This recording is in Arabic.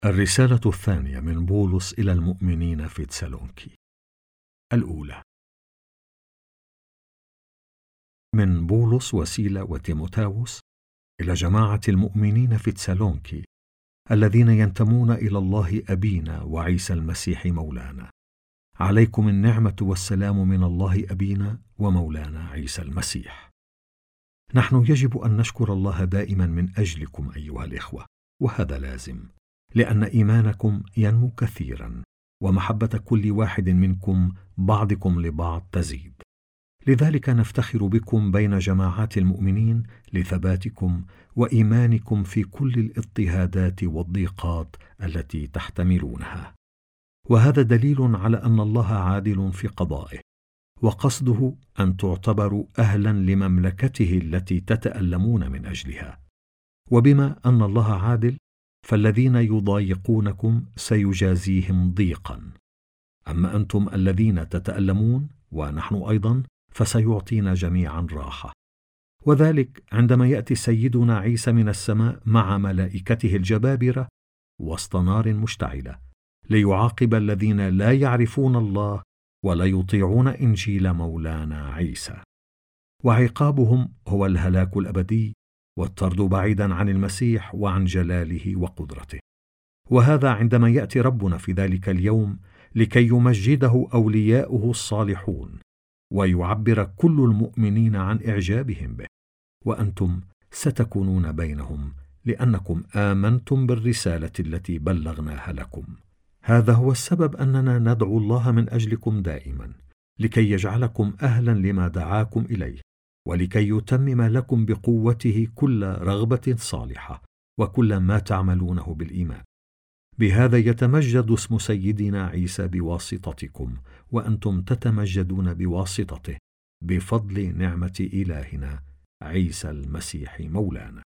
الرسالة الثانية من بولس إلى المؤمنين في تسالونكي. الأولى. من بولس وسيلة وتيموثاوس إلى جماعة المؤمنين في تسالونكي الذين ينتمون إلى الله أبينا وعيسى المسيح مولانا، عليكم النعمة والسلام من الله أبينا ومولانا عيسى المسيح. نحن يجب أن نشكر الله دائما من أجلكم أيها الإخوة، وهذا لازم، لأن إيمانكم ينمو كثيرا، ومحبة كل واحد منكم بعضكم لبعض تزيد. لذلك نفتخر بكم بين جماعات المؤمنين لثباتكم وإيمانكم في كل الاضطهادات والضيقات التي تحتملونها. وهذا دليل على أن الله عادل في قضائه، وقصده أن تعتبروا أهلا لمملكته التي تتألمون من أجلها. وبما أن الله عادل، فالذين يضايقونكم سيجازيهم ضيقا، أما أنتم الذين تتألمون ونحن أيضا فسيعطينا جميعا راحة. وذلك عندما يأتي سيدنا عيسى من السماء مع ملائكته الجبابرة وسط نار مشتعلة، ليعاقب الذين لا يعرفون الله ولا يطيعون إنجيل مولانا عيسى. وعقابهم هو الهلاك الأبدي والطرد بعيدا عن المسيح وعن جلاله وقدرته. وهذا عندما يأتي ربنا في ذلك اليوم لكي يمجده أولياؤه الصالحون، ويعبر كل المؤمنين عن إعجابهم به، وأنتم ستكونون بينهم لأنكم آمنتم بالرسالة التي بلغناها لكم. هذا هو السبب أننا ندعو الله من أجلكم دائما، لكي يجعلكم أهلا لما دعاكم إليه، ولكي يتمم لكم بقوته كل رغبة صالحة وكل ما تعملونه بالإيمان. بهذا يتمجد اسم سيدنا عيسى بواسطتكم، وأنتم تتمجدون بواسطته، بفضل نعمة إلهنا عيسى المسيح مولانا.